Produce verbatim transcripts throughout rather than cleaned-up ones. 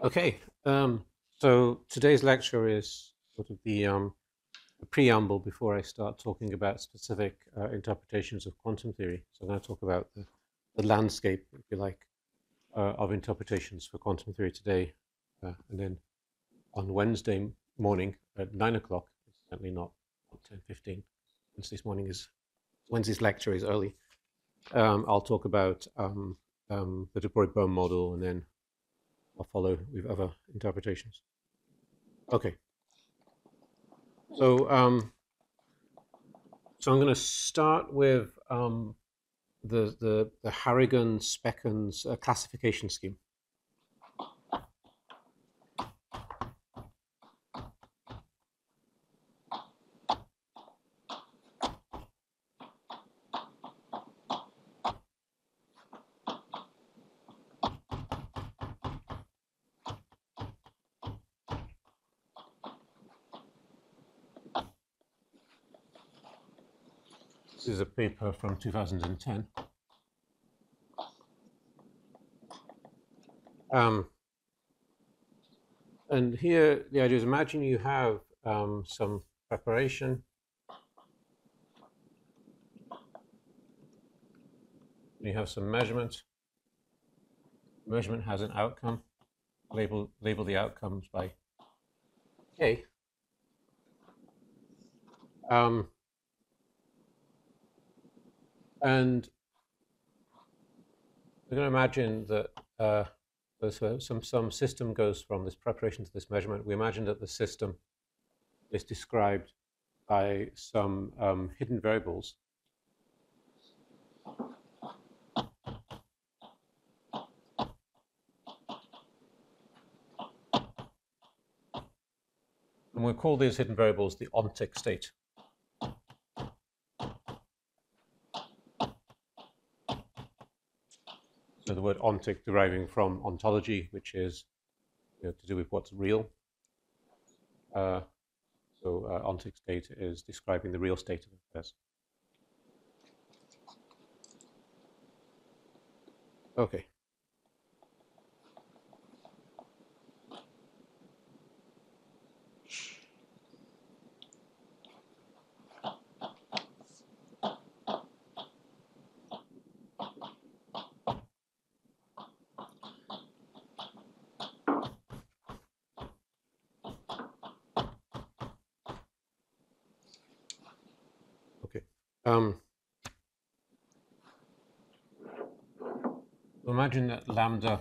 Okay, um, so today's lecture is sort of the, um, the preamble before I start talking about specific uh, interpretations of quantum theory. So I'm going to talk about the, the landscape, if you like, uh, of interpretations for quantum theory today. Uh, and then on Wednesday morning at nine o'clock, it's certainly not, not ten fifteen, Wednesday's morning is, Wednesday's lecture is early. Um, I'll talk about um, um, the de Broglie model, and then I'll follow with other interpretations. Okay. So, um, so I'm going to start with um, the, the the Harrigan-Speckens uh, classification scheme. This is a paper from two thousand ten. Um, and here the idea is, imagine you have um, some preparation. You have some measurement. Measurement has an outcome. Label label the outcomes by K. Um, and we're going to imagine that uh, so some some system goes from this preparation to this measurement. We imagine that the system is described by some um, hidden variables. And we'll call these hidden variables the ontic state. So the word ontic deriving from ontology, which is, you know, to do with what's real. Uh, so uh, ontic state is describing the real state of affairs. Okay. Okay. Um, imagine that lambda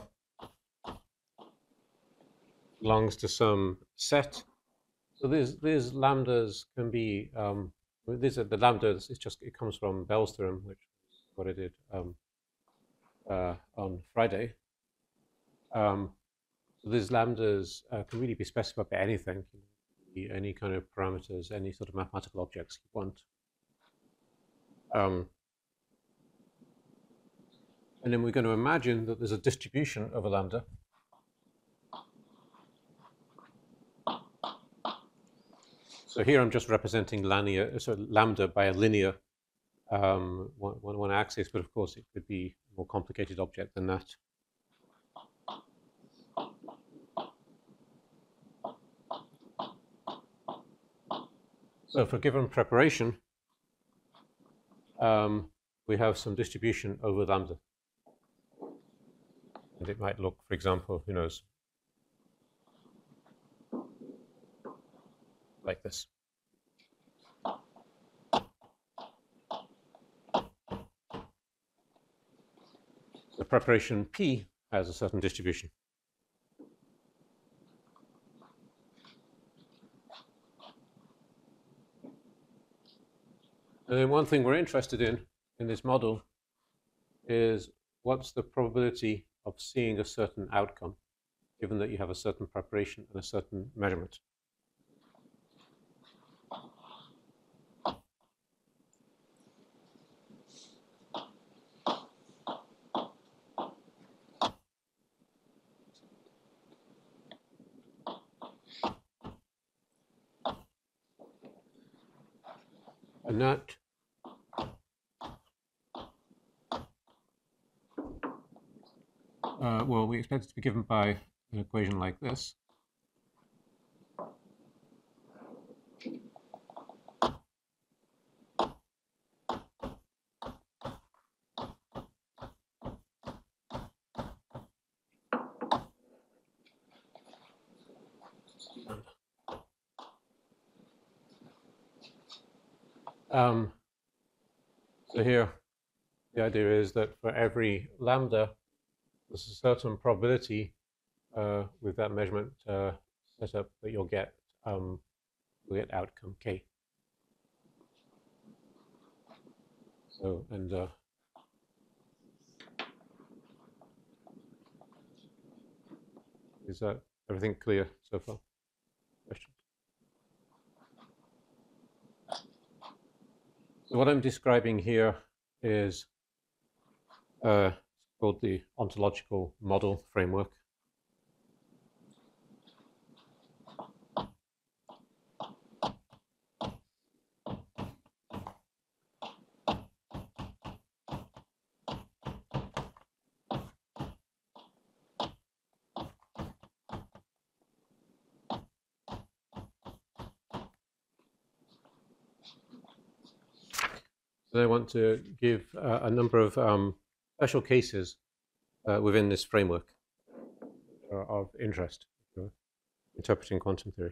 belongs to some set. So these these lambdas can be um, these are the lambdas. It's just it comes from Bell's theorem, which is what I did um, uh, on Friday. Um, so these lambdas uh, can really be specified by anything, any kind of parameters, any sort of mathematical objects you want. Um, and then we're going to imagine that there's a distribution of a lambda. So here I'm just representing linear, so lambda by a linear um, one, one, one axis, but of course it could be a more complicated object than that. So for given preparation, um, we have some distribution over lambda. And it might look, for example, who knows, like this. The preparation P has a certain distribution. And then one thing we're interested in in this model is what's the probability of seeing a certain outcome, given that you have a certain preparation and a certain measurement. And that Uh, well, we expect it to be given by an equation like this. Um, so here, the idea is that for every lambda, there's a certain probability uh, with that measurement uh, set up that you'll get um, you'll get outcome k. So and uh, is that everything clear so far? Questions? So what I'm describing here is uh, called the ontological model framework. So I want to give uh, a number of um, special cases uh, within this framework are of interest for interpreting quantum theory.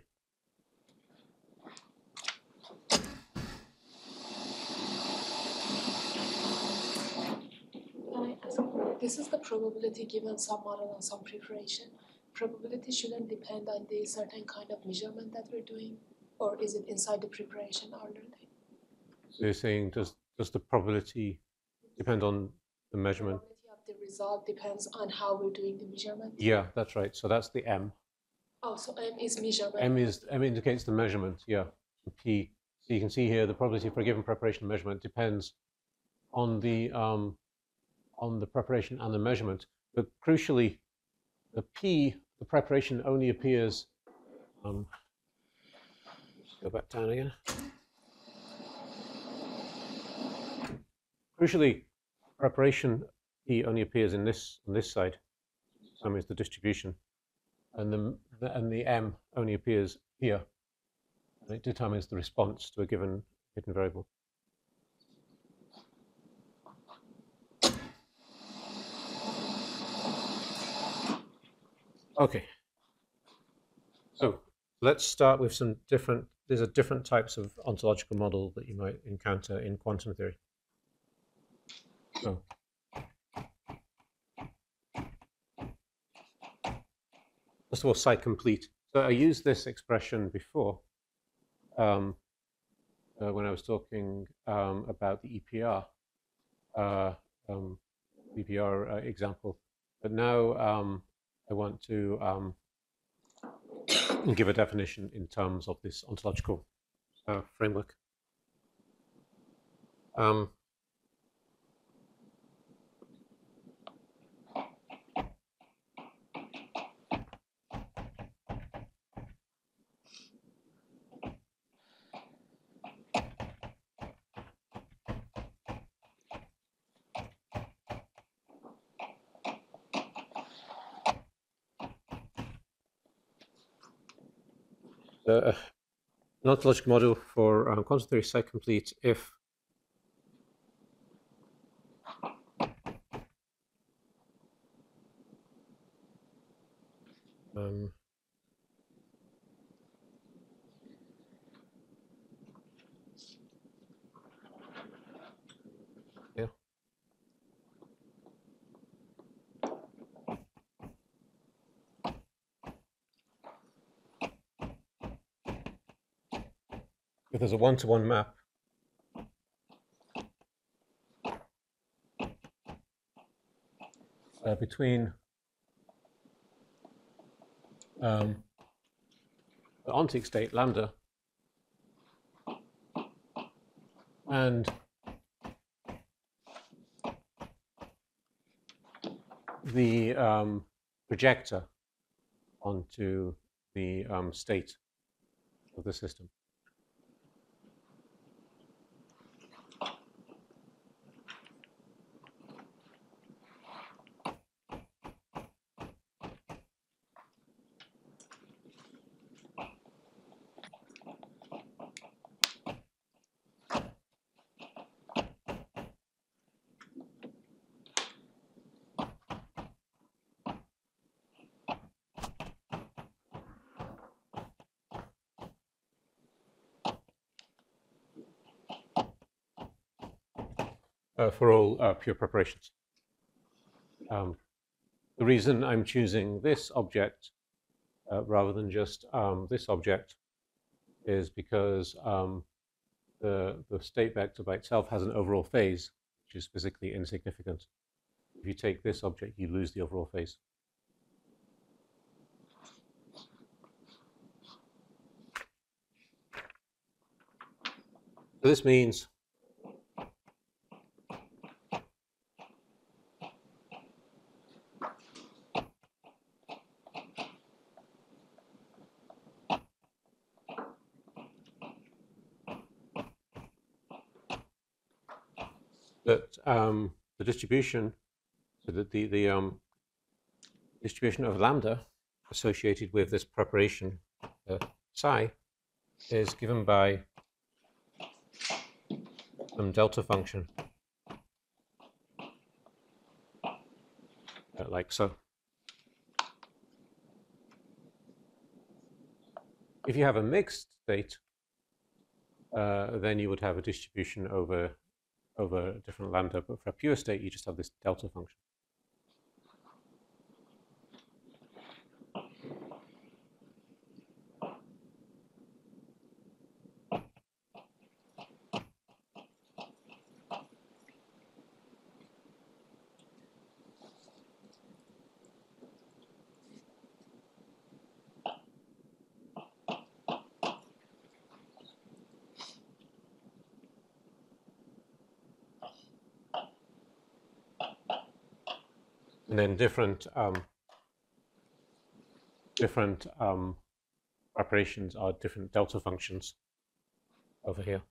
Can I ask, this is the probability given some model and some preparation. Probability shouldn't depend on the certain kind of measurement that we're doing, or is it inside the preparation or learning? So you're saying, does does the probability depend on the measurement? The probability of the result depends on how we're doing the measurement? Yeah, that's right. So that's the M. Oh, so M is measurement. M is M indicates the measurement, yeah. P. So you can see here the probability for a given preparation measurement depends on the um, on the preparation and the measurement. But crucially, the P, the preparation, only appears. Um, go back down again. Crucially, preparation P only appears in this on this side. Sum is the distribution, and the, the and the M only appears here. And it determines the response to a given hidden variable. Okay. So let's start with some different. These are different types of ontological model that you might encounter in quantum theory. So. First of all, site complete. So I used this expression before um, uh, when I was talking um, about the E P R, uh, um, E P R uh, example. But now um, I want to um, give a definition in terms of this ontological uh, framework. Um, Uh, an ontological model for um, quantum theory site complete if um, yeah. If there's a one-to-one map uh, between um, the ontic state lambda and the um, projector onto the um, state of the system. uh, for all uh, pure preparations. Um, the reason I'm choosing this object uh, rather than just um, this object is because um, the, the state vector by itself has an overall phase, which is physically insignificant. If you take this object, you lose the overall phase. So this means that um, the distribution, so that the, the um, distribution of lambda associated with this preparation uh, psi is given by some delta function, uh, like so. If you have a mixed state, uh, then you would have a distribution over over different lambda, but for a pure state, you just have this delta function. And then different um, different um, preparations are different delta functions over here.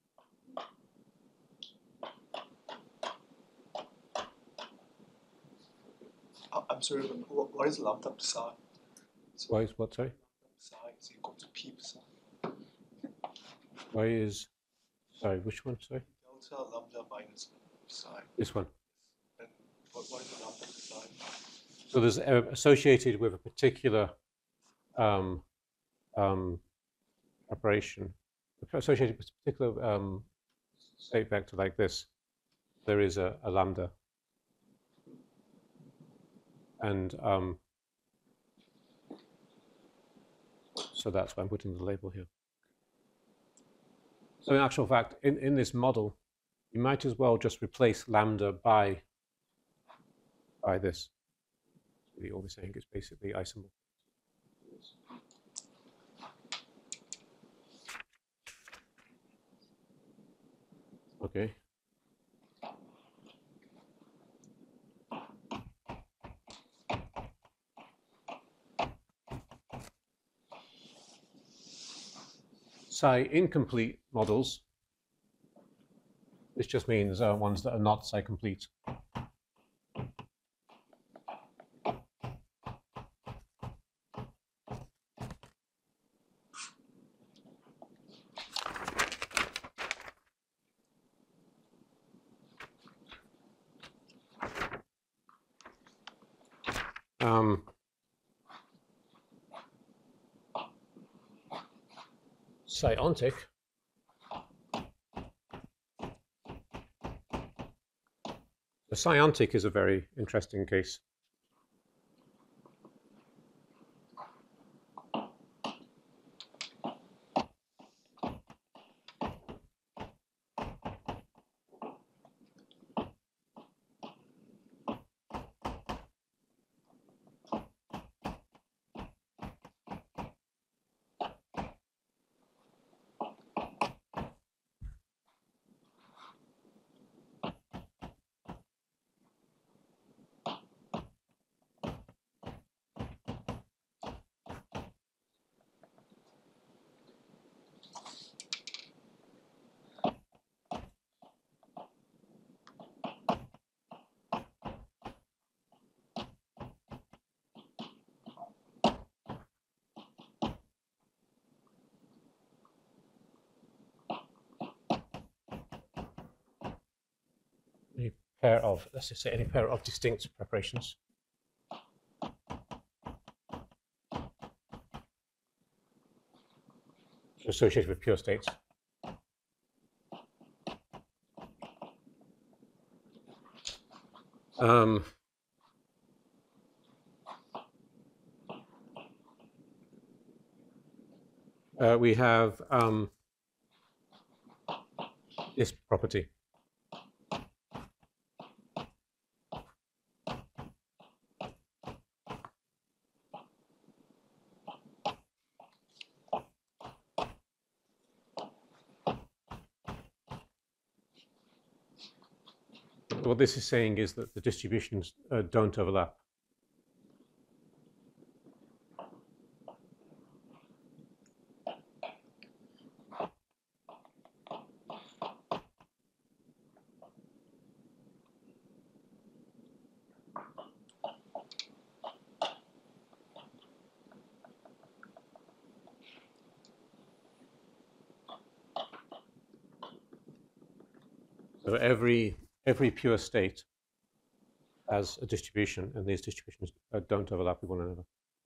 I'm sorry, what, what is lambda psi? So Why is what, sorry? psi is equal to p psi. Why is, sorry, which one, sorry? Delta lambda minus psi. This one. And what, what is lambda psi? So there's uh, associated with a particular um, um, preparation, associated with a particular um, state vector like this, there is a, a lambda. And um, so that's why I'm putting the label here. So in actual fact, in, in this model, you might as well just replace lambda by, by this. Really all we're saying is basically isomorphic. Okay. Psi incomplete models, this just means uh, ones that are not psi complete. Um, psiontic The psiontic is a very interesting case. Any pair of, let's just say any pair of distinct preparations. Associated with pure states. Um, uh, we have um, this property. What this is saying is that the distributions uh, don't overlap. So every every pure state has a distribution, and these distributions uh, don't overlap with one another.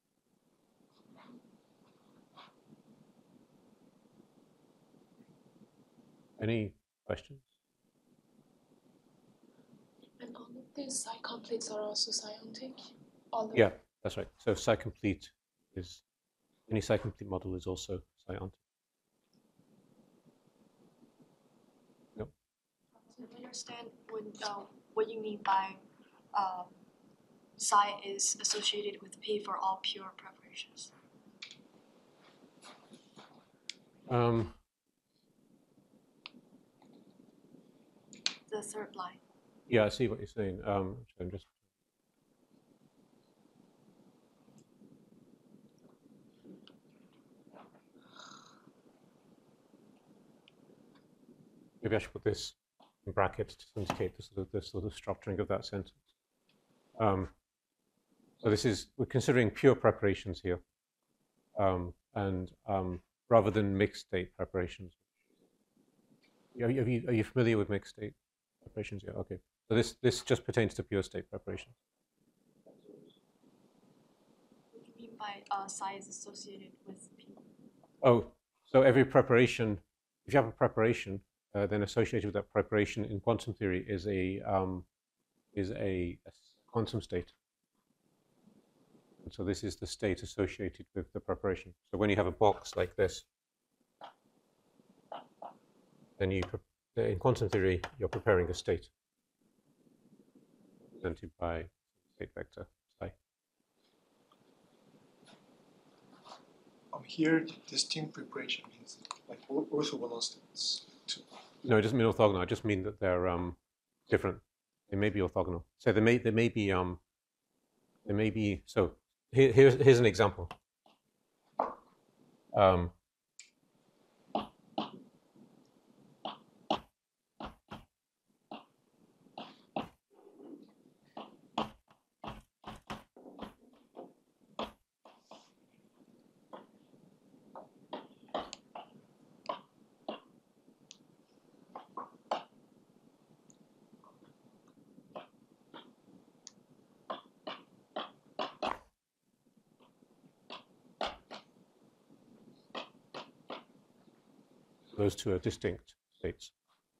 Any questions? And all of these psi-completes are also psiontic? All of Yeah, that's right. So psi-complete is, any psi-complete model is also psiontic. Yep. So I understand when, uh, what you mean by um, psi is associated with P for all pure preparations. Um, The third line. yeah, I see what you're saying. Um, so I'm just maybe I should put this in brackets to indicate the sort of, the sort of structuring of that sentence. Um, so this is, we're considering pure preparations here, um, and um, rather than mixed state preparations. Are you, are you, are you familiar with mixed state preparations? Yeah, okay. So this, this just pertains to pure state preparations. What do you mean by uh, psi is associated with P? Oh, so every preparation, if you have a preparation, uh, then associated with that preparation in quantum theory is a um, is a, a quantum state. And so this is the state associated with the preparation. So when you have a box like this, then you, in quantum theory, you're preparing a state represented by state vector psi. Um, here, distinct preparation means like or- orthogonal states too. No, it doesn't mean orthogonal. It just means that they're um, different. They may be orthogonal. So there may there may be um, there may be. So here, here's here's an example. Um, those two are distinct states.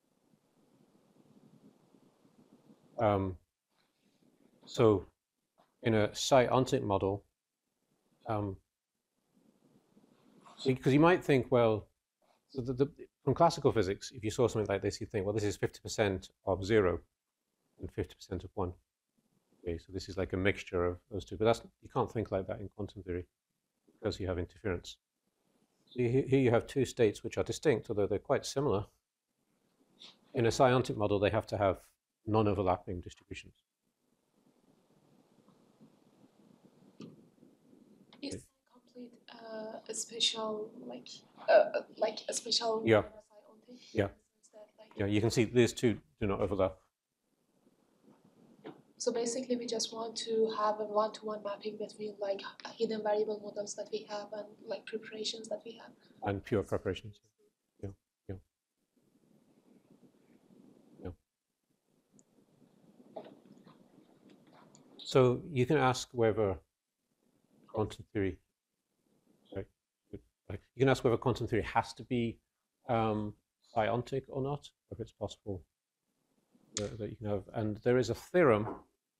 Um, so in a psi-ontic model, um, because you might think, well, so the, the, from classical physics, if you saw something like this, you'd think, well, this is fifty percent of zero and fifty percent of one. Okay, so this is like a mixture of those two. But that's, you can't think like that in quantum theory because you have interference. So here you have two states which are distinct, although they're quite similar. In a psi-ontic model, they have to have non-overlapping distributions. Is complete uh, a special like uh, like a special Yeah. psiontic? Yeah. That, like, Yeah, you can see these two do not overlap. So basically, we just want to have a one-to-one mapping between like hidden variable models that we have and like preparations that we have. And pure preparations. Yeah, yeah. Yeah. So you can ask whether quantum theory, sorry, you can ask whether quantum theory has to be um, psiontic or not, or if it's possible that, that you can have. And there is a theorem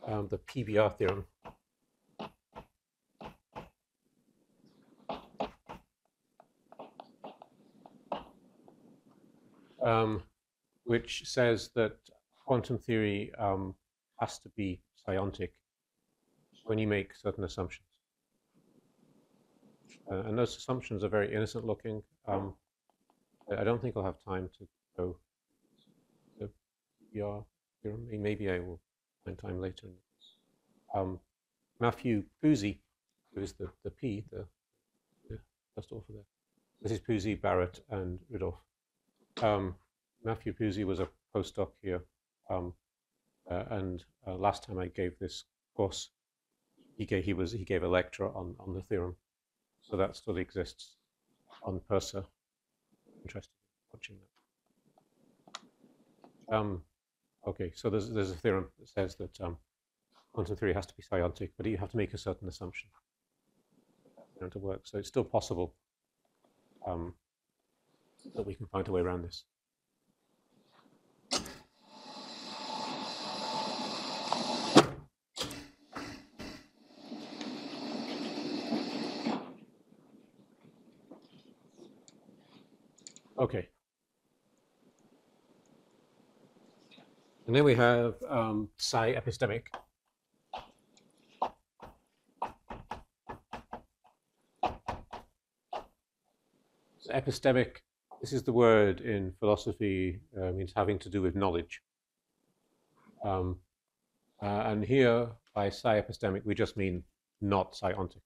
um, the P B R theorem. Um, which says that quantum theory um, has to be psiontic when you make certain assumptions. Uh, and those assumptions are very innocent looking. Um, I don't think I'll have time to go to P B R theorem. Maybe I will find time later. Um, Matthew Pusey, who is the, the P, the, the first author there. This is Pusey, Barrett, and Ridolf. Um, Matthew Pusey was a postdoc here, um, uh, and uh, last time I gave this course, he gave he was he gave a lecture on on the theorem, so that still exists on Purser. Interested in watching that. Um, okay, so there's there's a theorem that says that um, quantum theory has to be psiontic, but you have to make a certain assumption for it to work. So it's still possible um, that we can find a way around this. Okay. And then we have um, psi epistemic. So epistemic, this is the word in philosophy, uh, means having to do with knowledge. Um, uh, and here, by psi epistemic, we just mean not psiontic.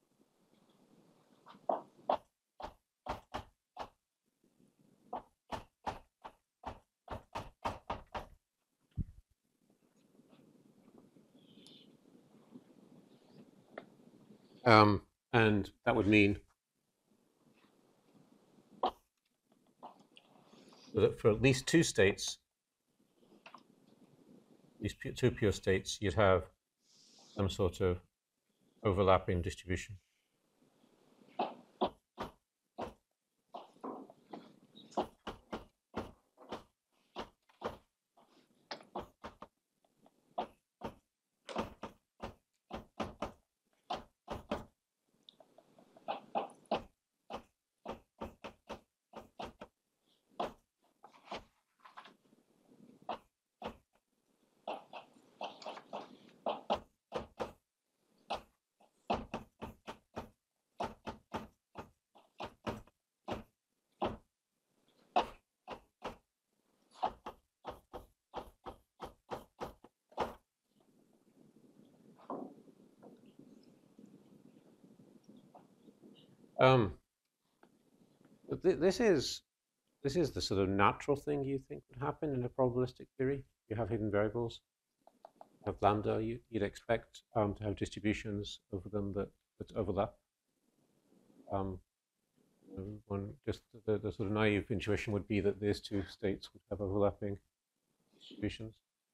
Um, and that would mean that for at least two states, these two pure states, you'd have some sort of overlapping distribution. Um, but th this is this is the sort of natural thing you think would happen in a probabilistic theory. You have hidden variables, you have lambda. You, you'd expect um, to have distributions over them that, that overlap. Um, one just the, the sort of naive intuition would be that these two states would have overlapping distributions.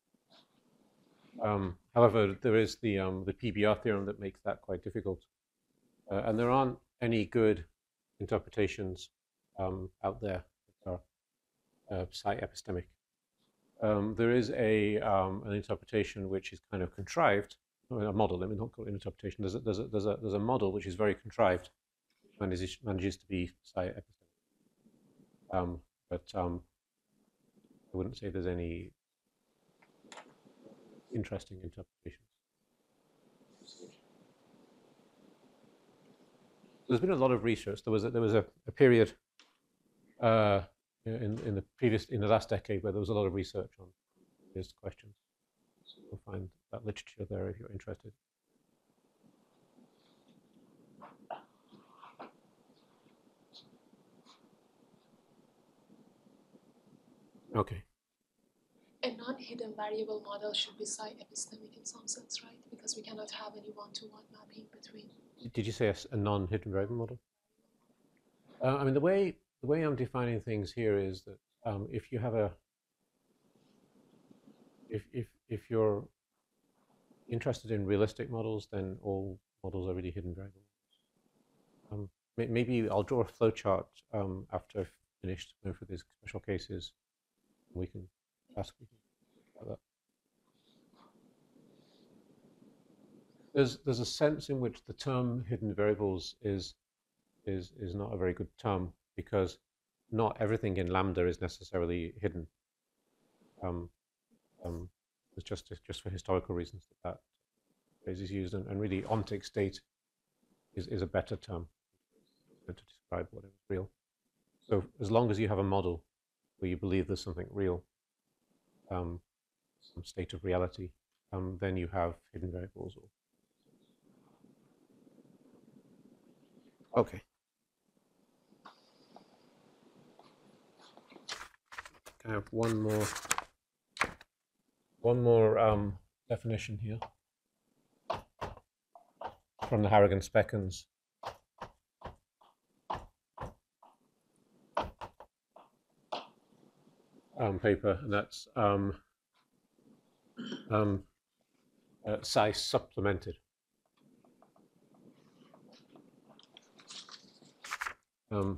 Um, however, there is the um, the P B R theorem that makes that quite difficult, uh, and there aren't any good interpretations um, out there that are uh, psi epistemic. Um, there is a um, an interpretation which is kind of contrived, or a model. Let me not call it an interpretation. There's a, there's a, there's a, there's a model which is very contrived, manages manages to be psi epistemic. Um, but um, I wouldn't say there's any interesting interpretations. There's been a lot of research. There was a, there was a, a period uh, in in the previous in the last decade where there was a lot of research on these questions. So you'll find that literature there if you're interested. Okay. A non-hidden variable model should be psi epistemic in some sense, right? Because we cannot have any one-to-one mapping between. Did you say a, a non-hidden variable model? Uh, I mean, the way the way I'm defining things here is that um, if you have a if if if you're interested in realistic models, then all models are really hidden variables. Um, may, maybe I'll draw a flowchart um, after I've finished going through these special cases. We can ask about that. there's there's a sense in which the term hidden variables is is is not a very good term, because not everything in Lambda is necessarily hidden. Um, um, it's just just for historical reasons that that phrase is used, and, and really ontic state is is a better term to describe what is real. So as long as you have a model where you believe there's something real, um, some state of reality, um, then you have hidden variables. Okay. I have one more, one more um, definition here from the Harrigan-Speckens um, paper, and that's um, um, uh, psi supplemented. Um,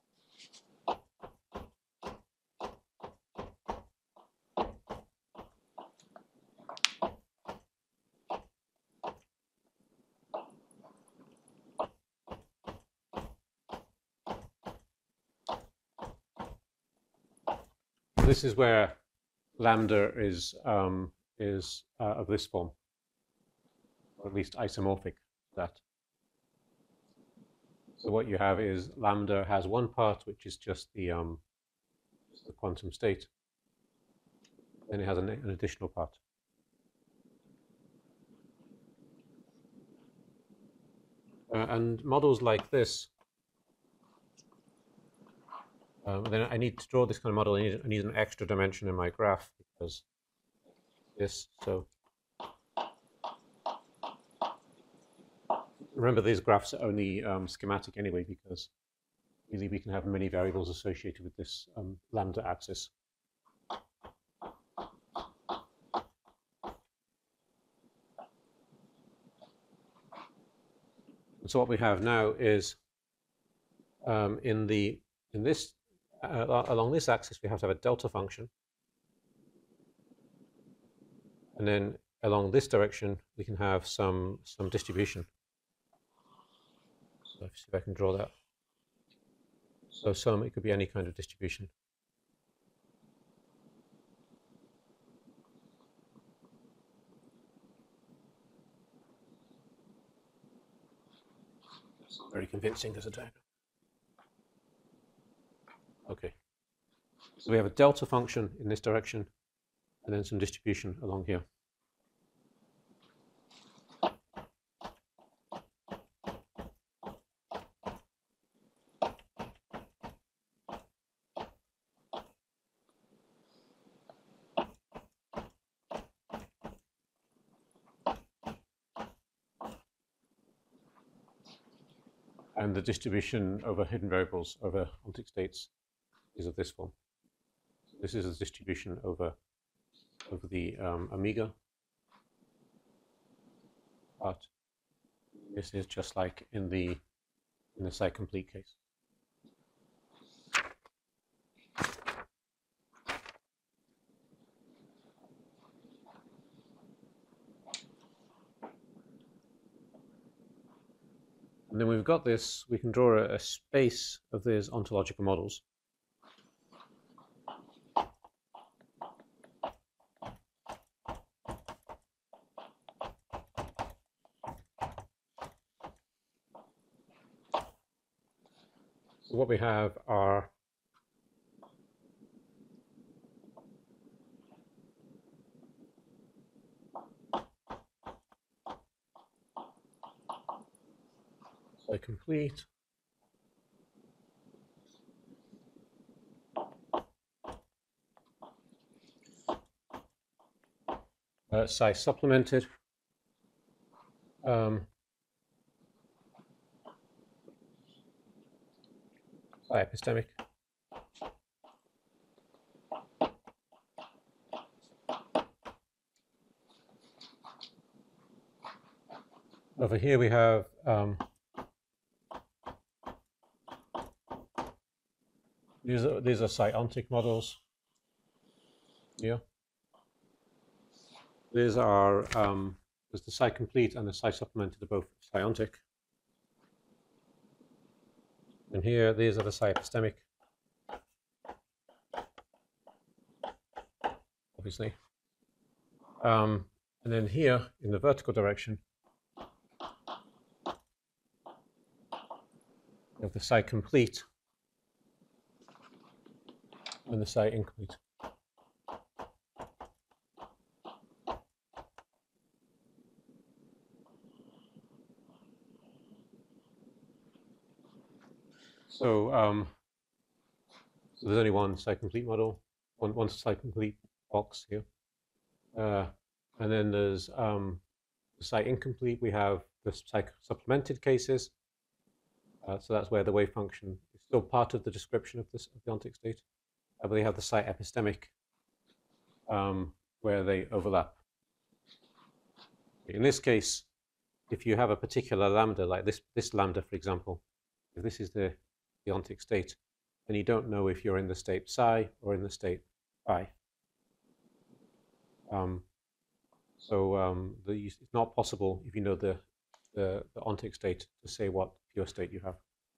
this is where lambda is um, is uh, of this form, or at least isomorphic to that. So what you have is lambda has one part, which is just the, um, just the quantum state. Then it has an, an additional part. Uh, and models like this, um, then I need to draw this kind of model. I need, I need an extra dimension in my graph because this, so remember, these graphs are only um, schematic anyway, because really we can have many variables associated with this um, lambda axis. And so what we have now is um, in the in this uh, along this axis we have to have a delta function, and then along this direction we can have some some distribution. So let's see if I can draw that. So some, it could be any kind of distribution. Very convincing as a diagram. Okay. So we have a delta function in this direction, and then some distribution along here. And the distribution over hidden variables over ontic states is of this form. So this is a distribution over over the um, omega part. This is just like in the in the psi complete case. And then we've got this, we can draw a, a space of these ontological models. So what we have are psi complete, uh, psi supplemented, um, psi epistemic, over here we have um, these are these are psi-ontic models here. These are um, There's the psi complete and the psi supplemented are both psiontic. And here, these are the psi epistemic, obviously. Um, and then here, in the vertical direction, we have the psi complete and the psi incomplete. So, um, so there's only one psi complete model, one, one psi complete box here. Uh, and then there's um, the psi incomplete. We have the psi supplemented cases. Uh, so that's where the wave function is still part of the description of, this, of the ontic state. Uh, but they have the psi epistemic, um, where they overlap. In this case, if you have a particular lambda, like this, this lambda, for example, if this is the, the ontic state, then you don't know if you're in the state psi or in the state phi. Um, so um, the, it's not possible, if you know the, the, the ontic state, to say what pure state you have.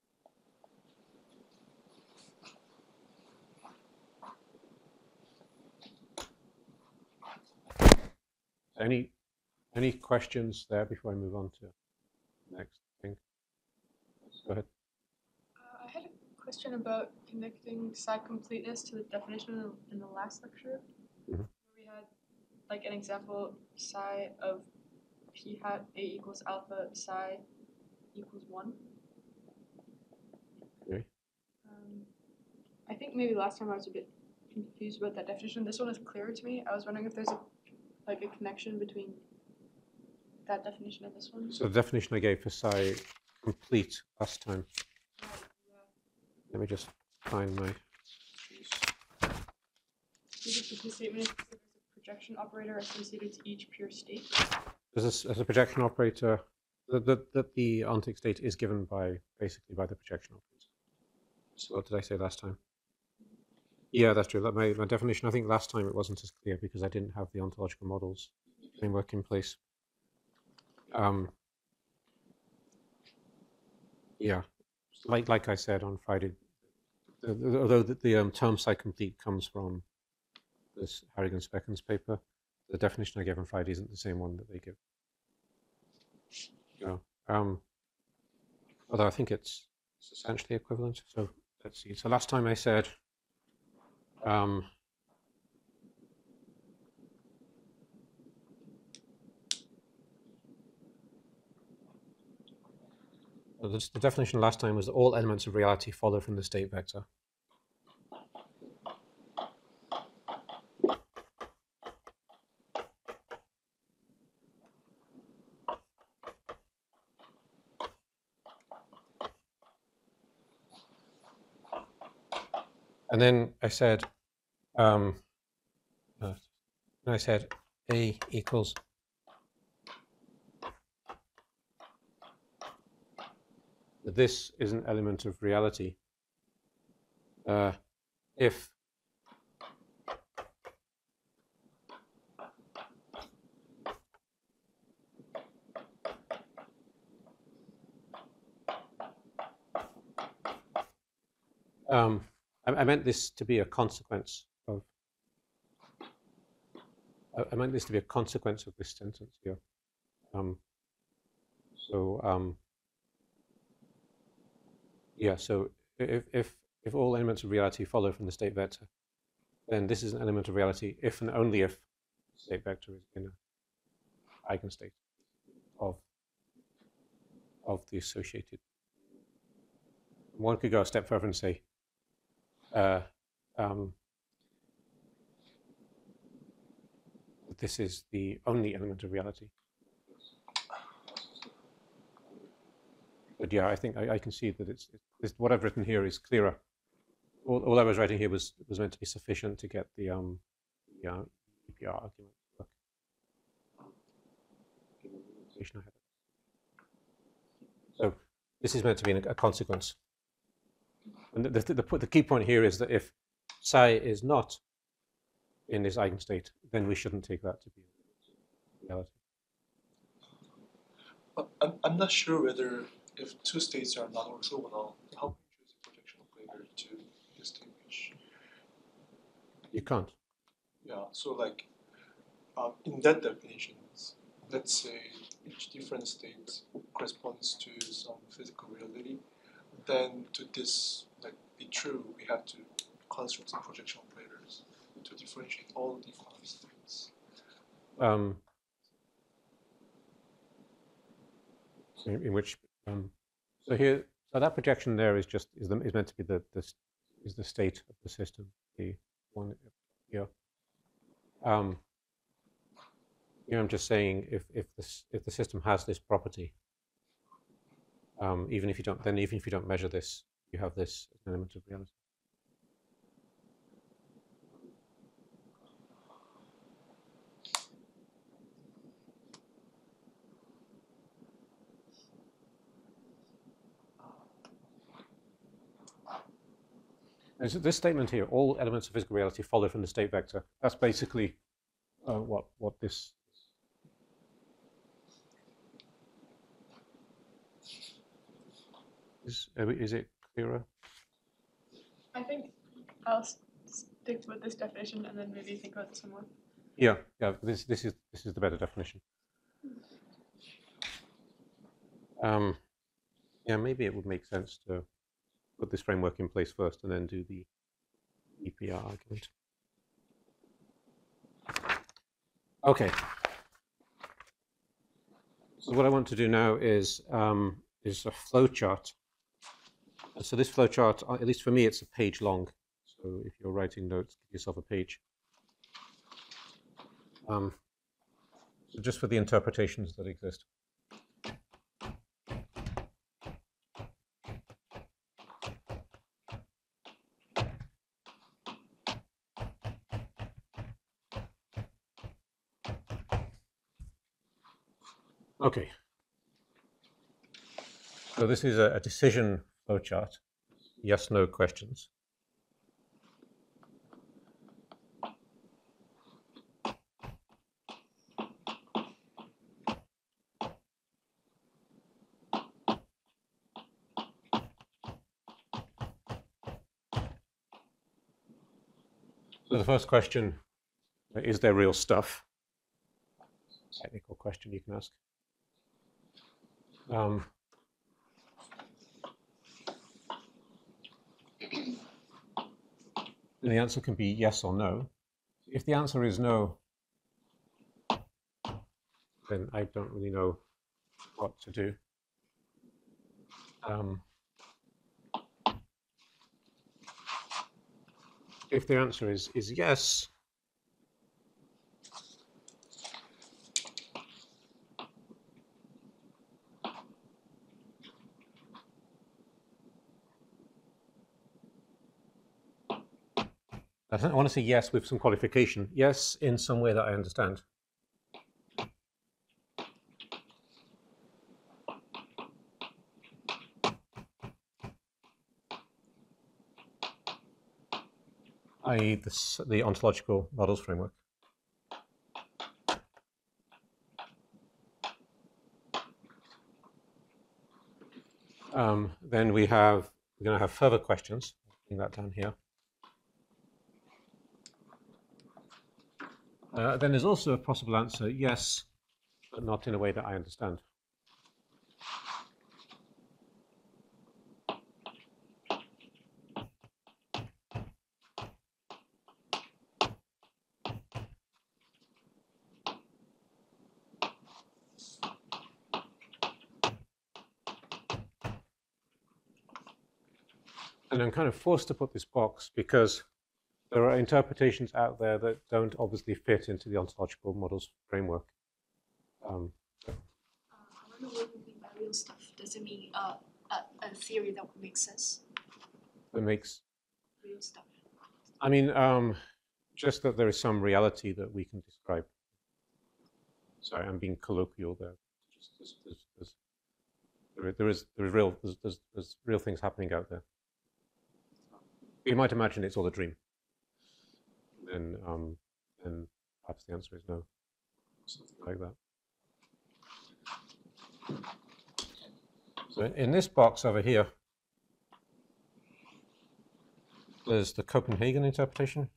Any, any questions there before I move on to the next thing? Go ahead. Uh, I had a question about connecting psi completeness to the definition in the, in the last lecture. Mm-hmm. We had like an example psi of p hat a equals alpha psi equals one. Okay. Um, I think maybe last time I was a bit confused about that definition. This one is clearer to me. I was wondering if there's a like a connection between that definition and this one. So the definition I gave for psi complete last time. Right, yeah. Let me just find my. The complete statement is that there's a projection operator associated to each pure state. There's a, there's a projection operator. That the, the, the ontic state is given by basically by the projection operator. So what did I say last time? Yeah, that's true. That my, my definition, I think last time it wasn't as clear because I didn't have the ontological models framework in place. Um, yeah, like like I said on Friday, the, the, although the, the um, term psi complete comes from this Harrigan-Speckens paper, the definition I gave on Friday isn't the same one that they give. Yeah. Um, although I think it's essentially equivalent. So let's see. So last time I said um, well, the, the definition last time was that all elements of reality follow from the state vector. And then I said, um, uh, I said A equals this is an element of reality uh, if um, I, I meant this to be a consequence of I, I meant this to be a consequence of this sentence here. Um, so um, yeah, so if, if, if all elements of reality follow from the state vector, then this is an element of reality if and only if the state vector is in an eigenstate of, of the associated. One could go a step further and say, uh, um, that this is the only element of reality. But yeah, I think I, I can see that it's, it's what I've written here is clearer. All, all I was writing here was was meant to be sufficient to get the um, yeah, E P R argument to work. So this is meant to be a, a consequence. And the, the, the, the key point here is that if psi is not in this eigenstate, then we shouldn't take that to be reality. Uh, I'm, I'm not sure whether if two states are not orthogonal, how can you choose a projection operator to distinguish? You can't. Yeah, so like um, in that definition, let's say each different state corresponds to some physical reality, then to this like be true, we have to construct some projection operators to differentiate all the different states. Um, in, in which um, so here so that projection there is just is, the, is meant to be the, the is the state of the system, the one here. Um, here I'm just saying if if this if the system has this property, um, even if you don't then even if you don't measure this, you have this as an element of reality. And so this statement here, all elements of physical reality follow from the state vector. That's basically uh, what what this is. Is it clearer? I think I'll s- stick with this definition and then maybe think about this one more. Yeah, yeah. This this is this is the better definition. Um, yeah, maybe it would make sense to put this framework in place first and then do the E P R argument. Okay. So what I want to do now is um, is a flow chart. So this flow chart, at least for me, it's a page long. So if you're writing notes, give yourself a page. Um, so just for the interpretations that exist. Okay. So this is a, a decision flowchart. Yes, no questions. So the first question, is there real stuff? Technical question you can ask. Um, and the answer can be yes or no. If the answer is no, then I don't really know what to do. Um, if the answer is, is yes, I want to say yes with some qualification. Yes in some way that I understand. that is the, the ontological models framework. Um, then we have, we're going to have further questions. Bring that down here. Uh, then there's also a possible answer, yes, but not in a way that I understand. And I'm kind of forced to put this box because there are interpretations out there that don't obviously fit into the ontological models framework. Um, Uh, I don't know what you mean by real stuff. Does it mean uh, a, a theory that would make sense? that makes, Real stuff. I mean, um, just that there is some reality that we can describe. Sorry, I'm being colloquial there. Just, there's, there's, there's, there, there is there is real there's, there's, there's real things happening out there. You might imagine it's all a dream. And um, and perhaps the answer is no, something like that. So in this box over here, there's the Copenhagen interpretation.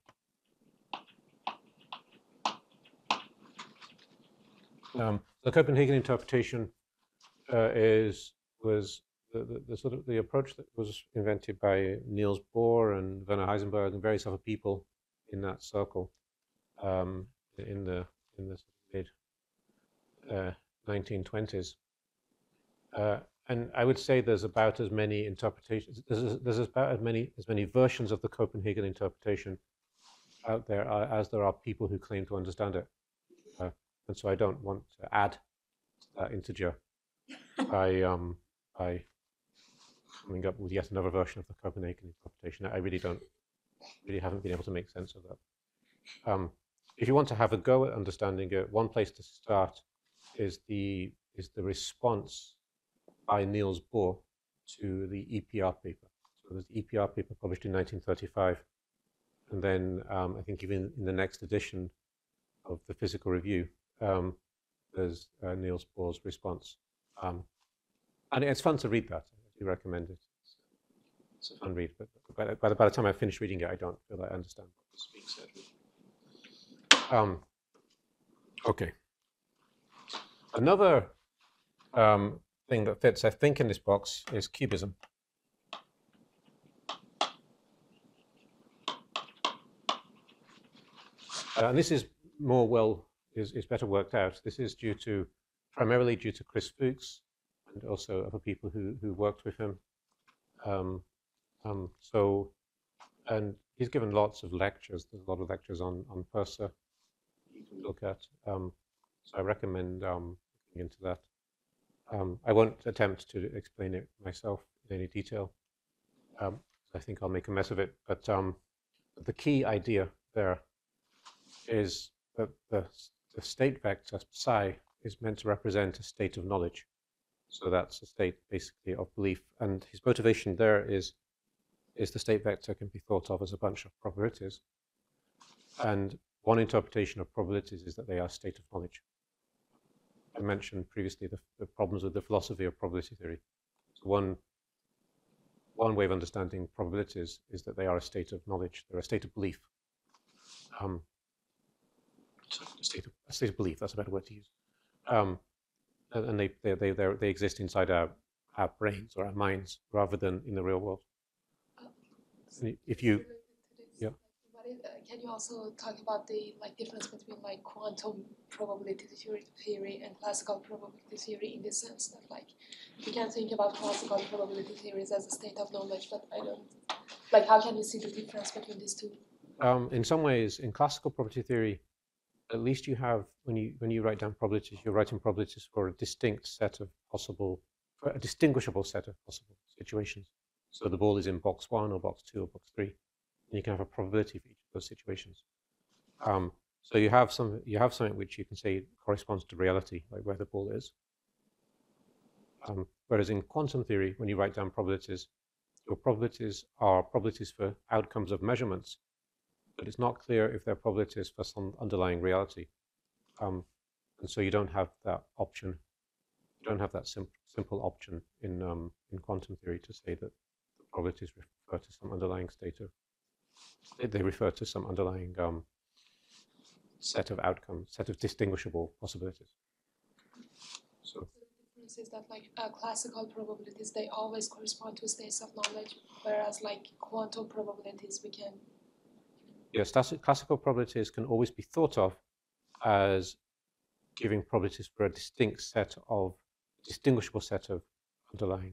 Um, the Copenhagen interpretation uh, is was the, the, the sort of the approach that was invented by Niels Bohr and Werner Heisenberg and various other people in that circle um, in the in the mid uh, nineteen twenties. Uh, and I would say there's about as many interpretations. There's, there's about as many as many versions of the Copenhagen interpretation out there uh, as there are people who claim to understand it. Uh, and so I don't want to add to that integer by um, by coming up with yet another version of the Copenhagen interpretation. I really don't, really haven't been able to make sense of that. Um, if you want to have a go at understanding it, one place to start is the is the response by Niels Bohr to the E P R paper. So there's the E P R paper published in nineteen thirty-five, and then um, I think even in the next edition of the Physical Review, um, there's uh, Niels Bohr's response. Um, and it's fun to read that. I do recommend it. It's, it's a fun read, but by, by, the, by the time I finish reading it, I don't feel like I understand what this being said. Um, okay. Another um, thing that fits, I think, in this box is cubism. Uh, and this is more well, is, is better worked out. This is due to, primarily due to Chris Fuchs and also other people who, who worked with him. Um, um, so, and he's given lots of lectures. There's a lot of lectures on, on PERSA you can look at. Um, so I recommend um, looking into that. Um, I won't attempt to explain it myself in any detail. Um, I think I'll make a mess of it. But um, the key idea there is that the, the state vector psi is meant to represent a state of knowledge. So that's a state basically of belief. And his motivation there is, is the state vector can be thought of as a bunch of probabilities. And one interpretation of probabilities is that they are a state of knowledge. I mentioned previously the, the problems with the philosophy of probability theory. So one, one way of understanding probabilities is that they are a state of knowledge. They're a state of belief. Um, a, state of, a state of belief, that's a better word to use. Um, and and they, they, they, they exist inside our, our brains or our minds rather than in the real world. Um, if you, yeah. What is, uh, can you also talk about the like difference between like quantum probability theory and classical probability theory in the sense that like you can think about classical probability theories as a state of knowledge, but I don't like how can you see the difference between these two? Um, in some ways, in classical probability theory, at least you have, when you when you write down probabilities, you're writing probabilities for a distinct set of possible, for a distinguishable set of possible situations. So the ball is in box one or box two or box three, and you can have a probability for each of those situations. Um, so you have some, you have something which you can say corresponds to reality, like where the ball is. Um, whereas in quantum theory, when you write down probabilities, your probabilities are probabilities for outcomes of measurements, but it's not clear if they're probabilities for some underlying reality. Um, and so you don't have that option. You don't have that sim simple option in, um, in quantum theory to say that the probabilities refer to some underlying state of, they refer to some underlying um, set of outcomes, set of distinguishable possibilities. So the difference is that like uh, classical probabilities, they always correspond to states of knowledge, whereas like quantum probabilities, we can yes, classical probabilities can always be thought of as giving probabilities for a distinct set of, distinguishable set of underlying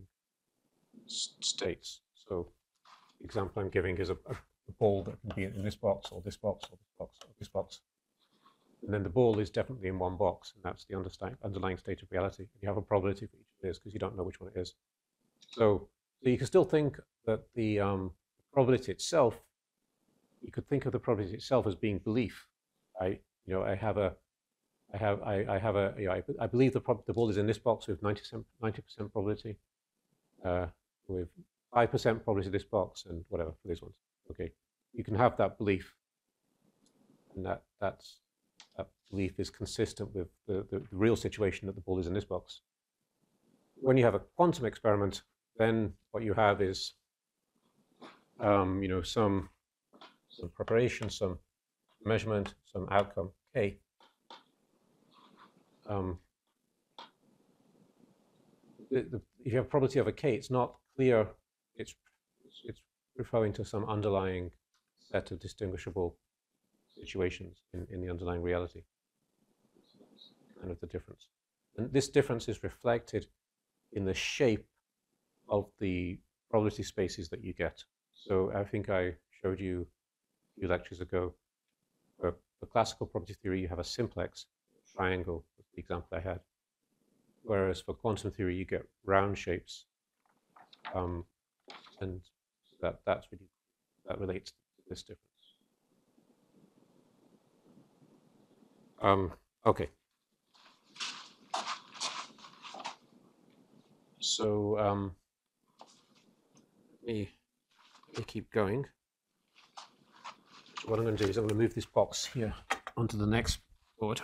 states. So the example I'm giving is a, a ball that can be in this box or this box or this box or this box. And then the ball is definitely in one box, and that's the underlying state of reality. You have a probability for each of these because you don't know which one it is. So, so you can still think that the um, probability itself, you could think of the probability itself as being belief, right? You know, I have a, I have, I, I have a, you know, I, I believe the, prob the ball is in this box with ninety percent probability, uh, with five percent probability this box, and whatever for these ones. Okay, you can have that belief, and that that's that belief is consistent with the, the, the real situation that the ball is in this box. when you have a quantum experiment, then what you have is, um, you know, some some preparation, some measurement, some outcome k. Um, the, the, if you have probability of a k, it's not clear. It's it's referring to some underlying set of distinguishable situations in, in the underlying reality. Kind of the difference. And this difference is reflected in the shape of the probability spaces that you get. So I think I showed you a few lectures ago, for, for classical probability theory, you have a simplex triangle, was the example I had. Whereas for quantum theory, you get round shapes. Um, and that, that's really, that relates to this difference. Um, okay. So um, let me, let me keep going. What I'm going to do is I'm going to move this box here onto the next board.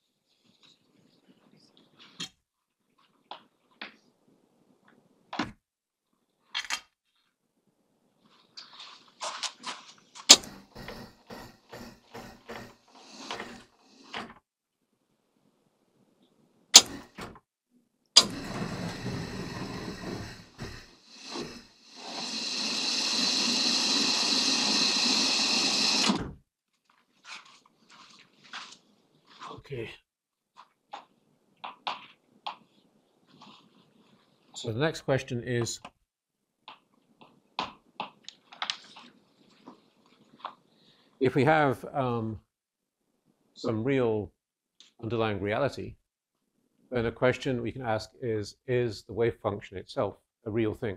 Okay. So the next question is, if we have um, some real underlying reality, then a question we can ask is, is the wave function itself a real thing?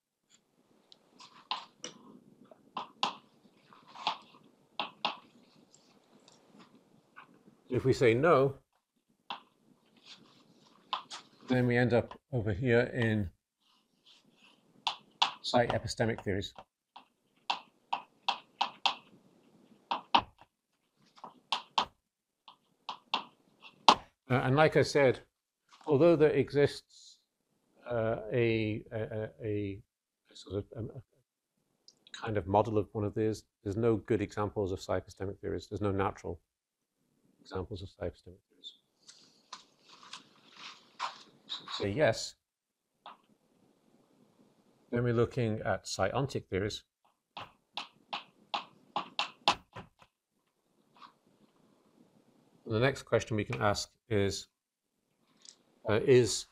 If we say no, then we end up over here in psi epistemic theories. Uh, and like I said, although there exists uh, a, a, a sort of a, a kind of model of one of these, there's no good examples of psi epistemic theories. There's no natural examples of psi epistemic theories. So say yes. Then we're looking at psi-ontic theories. And the next question we can ask is, uh, is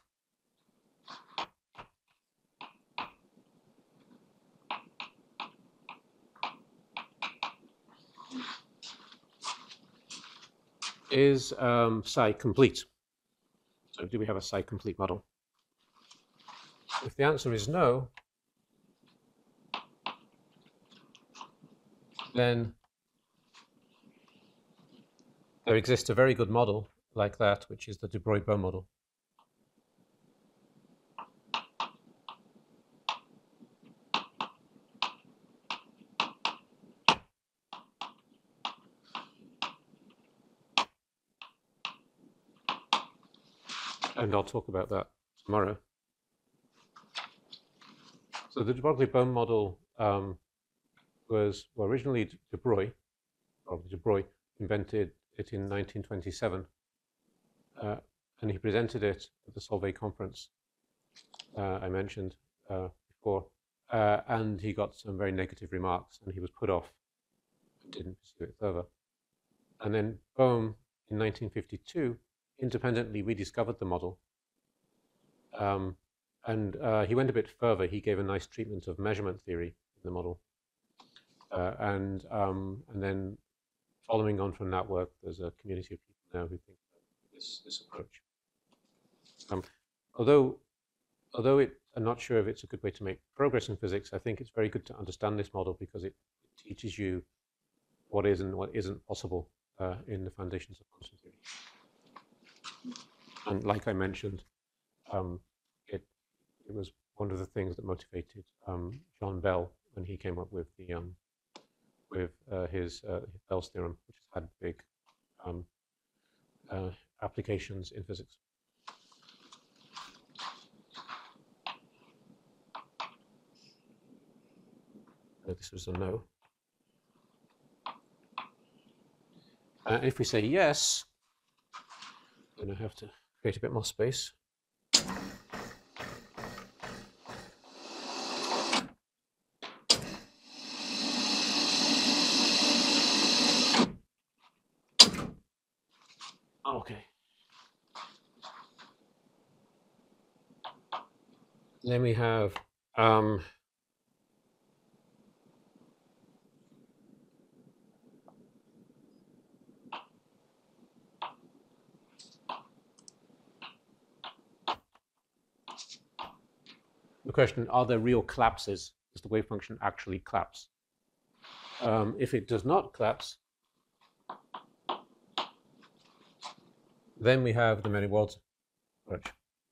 is um, psi complete? So do we have a psi complete model? If the answer is no, then there exists a very good model like that, which is the de Broglie-Bohm model. And I'll talk about that tomorrow. So the de Broglie-Bohm model um, was well, originally de Broglie, probably de Broglie, invented it in nineteen twenty-seven, uh, and he presented it at the Solvay conference uh, I mentioned uh, before, uh, and he got some very negative remarks, and he was put off and didn't pursue it further. And then Bohm, in nineteen fifty-two, independently rediscovered the model, um, and uh, he went a bit further. He gave a nice treatment of measurement theory in the model, uh, and um, and then following on from that work, there's a community of people now who think this this approach. Um, although although it, I'm not sure if it's a good way to make progress in physics, I think it's very good to understand this model because it teaches you what is and what isn't possible uh, in the foundations of quantum theory. And like I mentioned, um, it it was one of the things that motivated um, John Bell when he came up with the um, with uh, his uh, Bell's theorem, which has had big um, uh, applications in physics. No, this was a no. Uh, if we say yes, then I have to create a bit more space. Okay. Then we have um, the question, are there real collapses? Does the wave function actually collapse? Um, if it does not collapse, then we have the many worlds approach.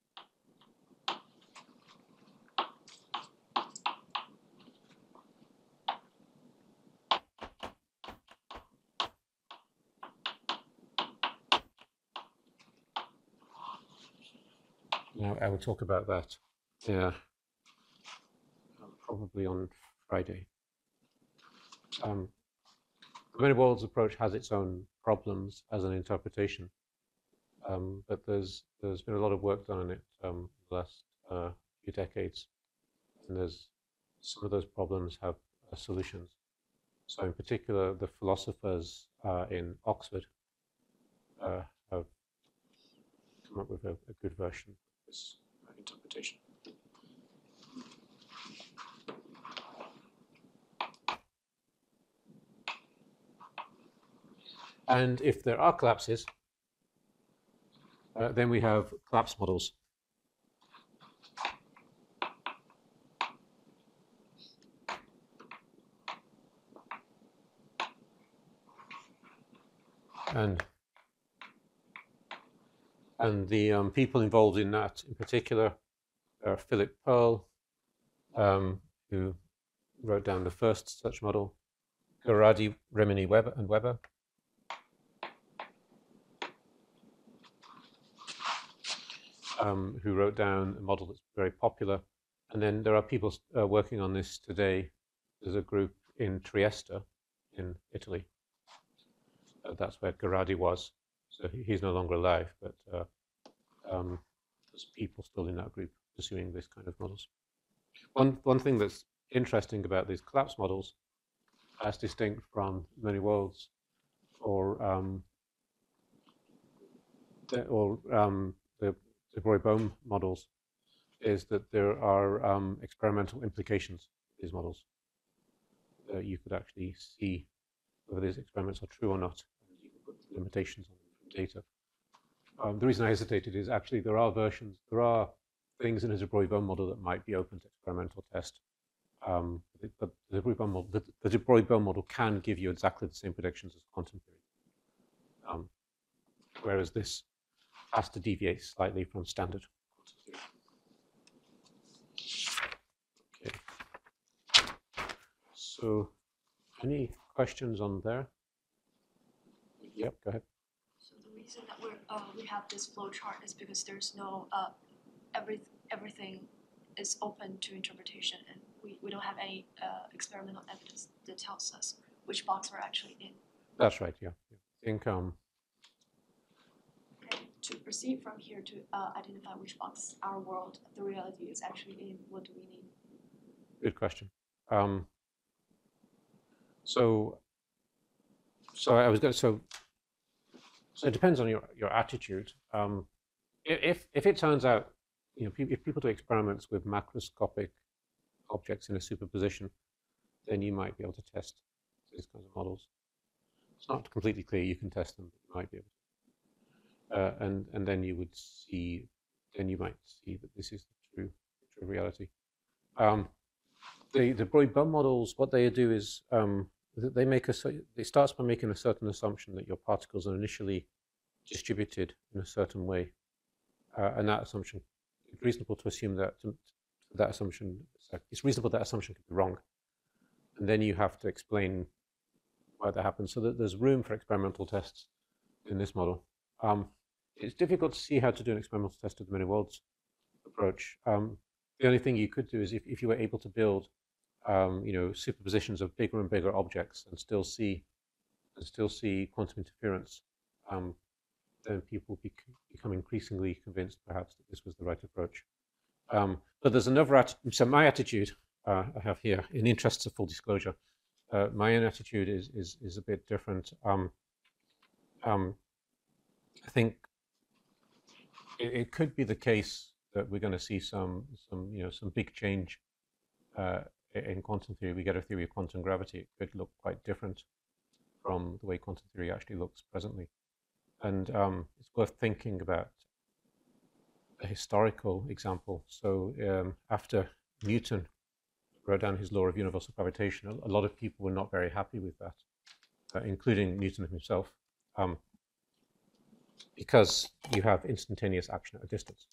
Now, I will talk about that, yeah, probably on Friday. Um, the many worlds approach has its own problems as an interpretation, um, but there's there's been a lot of work done on it um, the last uh, few decades, and there's some of those problems have uh, solutions. So, in particular, the philosophers uh, in Oxford uh, have come up with a, a good version of this uh, interpretation. And if there are collapses, uh, then we have collapse models. And, and the um, people involved in that in particular are Philip Pearl, um, who wrote down the first such model, Gerardi, Remini, Weber, and Weber. Um, who wrote down a model that's very popular. And then there are people uh, working on this today. There's a group in Trieste in Italy. Uh, that's where Gerardi was. So he, he's no longer alive, but uh, um, there's people still in that group pursuing this kind of models. One, one thing that's interesting about these collapse models, as distinct from many worlds or, um, the, or um, the de Broglie-Bohm models, is that there are um, experimental implications of these models. Uh, you could actually see whether these experiments are true or not. You can put limitations on them from data. Um, the reason I hesitated is actually there are versions, there are things in a de Broglie-Bohm model that might be open to experimental test. Um, but the de Broglie-Bohm model, the, the de Broglie-Bohm model can give you exactly the same predictions as quantum theory. Um, whereas this has to deviate slightly from standard quantum theory. Okay. So, any questions on there? Yep, go ahead. So the reason that we're uh, we have this flow chart is because there's no uh, every everything is open to interpretation, and we, we don't have any uh, experimental evidence that tells us which box we're actually in. That's right. Yeah, I think um, And to proceed from here to uh, identify which box our world, the reality, is actually in, what do we need? good question. Um, so, so I was going to, so, so it depends on your, your attitude. Um, if, if it turns out, you know, if people do experiments with macroscopic objects in a superposition, then you might be able to test these kinds of models. It's not completely clear you can test them, but you might be able to. Uh, and, and then you would see, then you might see that this is the true, true reality. Um, the the Broglie-Bohm models, what they do is um, they make a, it starts by making a certain assumption that your particles are initially distributed in a certain way, uh, and that assumption, it's reasonable to assume that that assumption, it's reasonable that assumption could be wrong, and then you have to explain why that happens, so that there's room for experimental tests in this model. Um, it's difficult to see how to do an experimental test of the many worlds approach. Um, the only thing you could do is if, if you were able to build um, you know, superpositions of bigger and bigger objects and still see and still see quantum interference, um, then people bec become increasingly convinced, perhaps, that this was the right approach. Um, but there's another attitude. So my attitude uh, I have here, in interests of full disclosure, uh, my own attitude is is is a bit different. Um, um, I think it, it could be the case that we're going to see some some you know some big change uh, in quantum theory. We get a theory of quantum gravity. It could look quite different from the way quantum theory actually looks presently, and um, it's worth thinking about a historical example. So um, after Newton wrote down his law of universal gravitation, a, a lot of people were not very happy with that, uh, including Newton himself, um, because you have instantaneous action at a distance.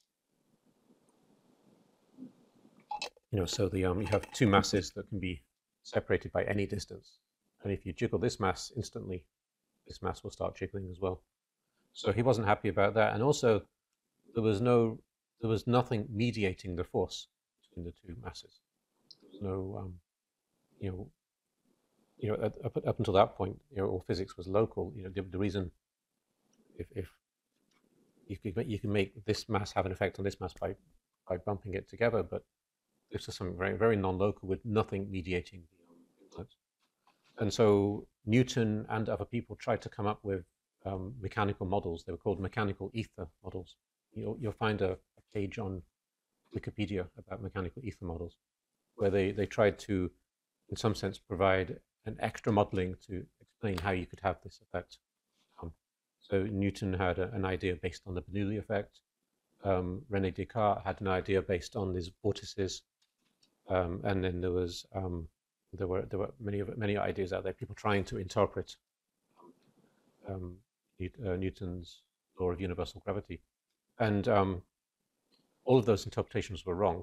You know, so the um, you have two masses that can be separated by any distance, and if you jiggle this mass instantly, this mass will start jiggling as well. So he wasn't happy about that, and also there was no, there was nothing mediating the force between the two masses. There was no, um, you know, you know, up, up until that point, you know, all physics was local. You know, the, the reason, if, if you can, you can make this mass have an effect on this mass by by bumping it together, but this is something very very non-local with nothing mediating the influence. And so Newton and other people tried to come up with um, mechanical models. They were called mechanical ether models. You'll, you'll find a, a page on Wikipedia about mechanical ether models, where they, they tried to, in some sense, provide an extra modeling to explain how you could have this effect. Um, so Newton had a, an idea based on the Bernoulli effect. Um, René Descartes had an idea based on these vortices, um, and then there was um, there were there were many many ideas out there. People trying to interpret um, uh, Newton's law of universal gravity. And um, all of those interpretations were wrong.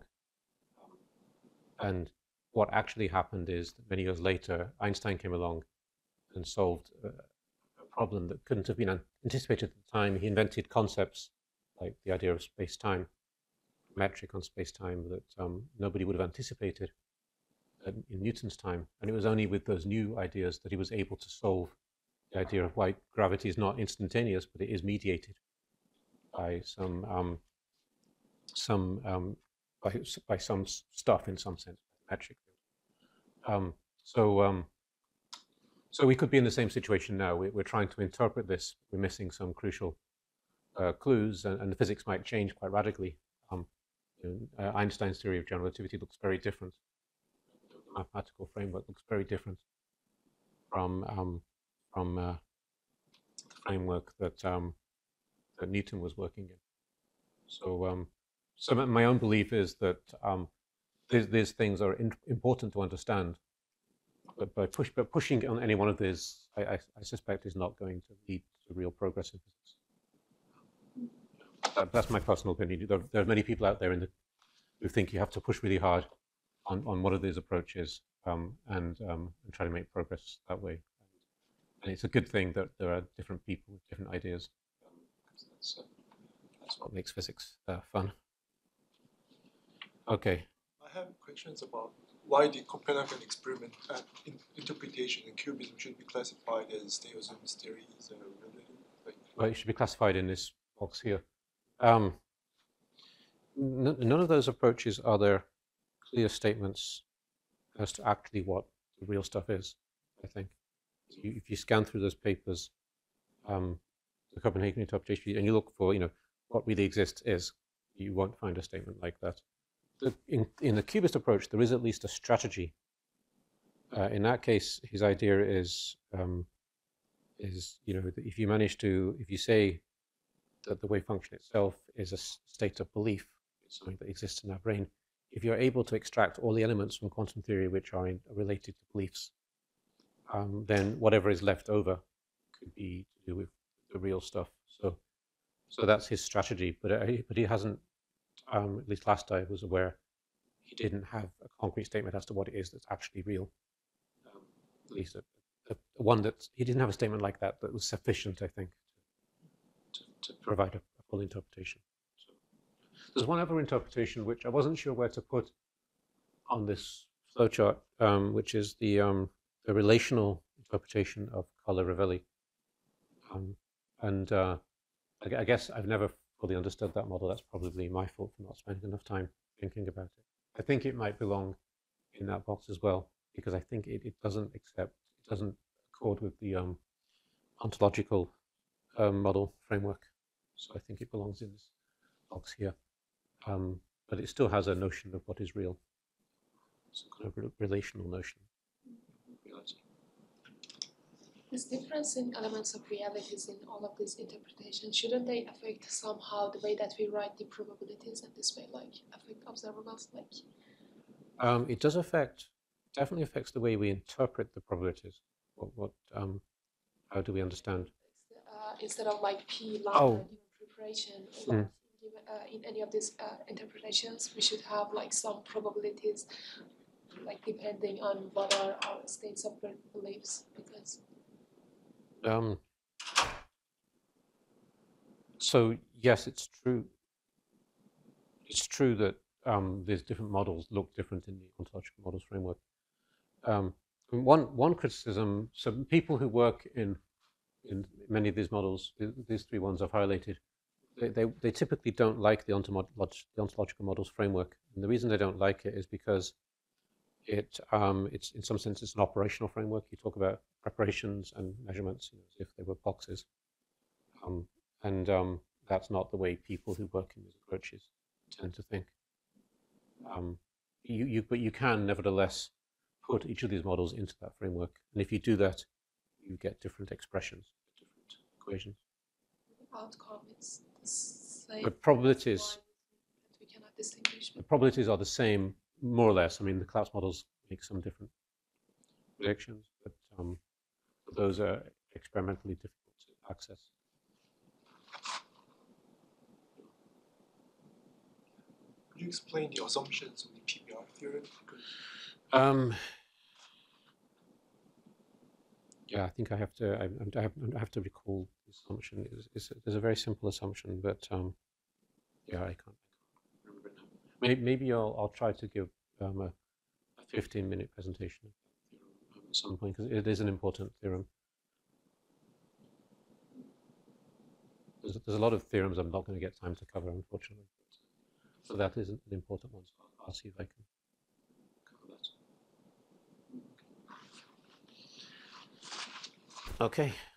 And what actually happened is that many years later, Einstein came along and solved a, a problem that couldn't have been anticipated at the time. He invented concepts like the idea of space-time, metric on space-time, that um, nobody would have anticipated in, in Newton's time. And it was only with those new ideas that he was able to solve the idea of why gravity is not instantaneous, but it is mediated by some um, some um, by by some stuff in some sense, metric. Um, so um, so we could be in the same situation now. We, we're trying to interpret this. We're missing some crucial uh, clues, and, and the physics might change quite radically. Um, you know, uh, Einstein's theory of general relativity looks very different. The mathematical framework looks very different from um, from uh, the framework that um, that Newton was working in. So, um, so my own belief is that um, these, these things are in, important to understand, but by push, but pushing on any one of these, I, I, I suspect is not going to lead to real progress in physics. That, that's my personal opinion. There, there are many people out there in the, who think you have to push really hard on, on one of these approaches um, and, um, and try to make progress that way. And it's a good thing that there are different people with different ideas. That's, uh, that's what makes physics uh, fun. Okay. I have questions about why the Copenhagen experiment and in interpretation in cubism should be classified as Theosophists theories or related. Like, well, it should be classified in this box here. Um, none of those approaches are there clear statements as to actually what the real stuff is, I think. You, if you scan through those papers, um, the Copenhagen interpretation, and you look for, you know, what really exists is, you won't find a statement like that. The, in, in the cubist approach, there is at least a strategy. Uh, in that case, his idea is, um, is, you know, that if you manage to, if you say that the wave function itself is a state of belief, it's something that exists in our brain, if you're able to extract all the elements from quantum theory which are in, related to beliefs, um, then whatever is left over could be to do with the real stuff. So, so that's his strategy. But uh, but he hasn't. Um, at least last I was aware, he didn't have a concrete statement as to what it is that's actually real. Um, at least a, a, a one that he didn't have a statement like that that was sufficient, I think, to, to, to provide a, a full interpretation. So, there's one other interpretation which I wasn't sure where to put on this flowchart, um, which is the, um, the relational interpretation of Carlo-Rovelli. Um, and uh, I, I guess I've never fully understood that model. That's probably my fault for not spending enough time thinking about it. I think it might belong in that box as well, because I think it, it doesn't accept, it doesn't accord with the um, ontological um, model framework. So I think it belongs in this box here. Um, but it still has a notion of what is real, some kind of re relational notion. Reality. This difference in elements of realities in all of these interpretations, shouldn't they affect somehow the way that we write the probabilities, and this way like affect observables? Like um, it does affect, definitely affects the way we interpret the probabilities. What, what um, how do we understand? uh, instead of like p lambda Oh. given preparation, like Mm. given, uh, in any of these uh, interpretations, we should have like some probabilities, like depending on what are our states of beliefs, because. Um, so yes, it's true. It's true that um, these different models look different in the ontological models framework. Um, one one criticism. So people who work in in many of these models, these three ones I've highlighted, they they, they typically don't like the, ontolog the ontological models framework, and the reason they don't like it is because it um, it's in some sense it's an operational framework. You talk about preparations and measurements, you know, as if they were boxes. Um, and um, that's not the way people who work in these approaches tend to think. Um, you, you, but you can nevertheless put each of these models into that framework, and if you do that, you get different expressions, different equations. Outcome is the same. But probabilities, We cannot distinguish. the probabilities are the same, more or less. I mean, the Clouse models make some different predictions, but um, those are experimentally difficult to access. Could you explain the assumptions of the P B R theorem? Because Um, yeah, I think I have to. I, I, have, I have to recall the assumption. It's, it's, there's a very simple assumption, but um, yeah, I can't, I can't remember it now. Maybe, maybe I'll I'll try to give um, a, a fifteen minute presentation of that theorem at some point, because it is an important theorem. There's, there's a lot of theorems I'm not going to get time to cover, unfortunately. So that is an important one. So I'll, I'll see if I can cover that. Okay.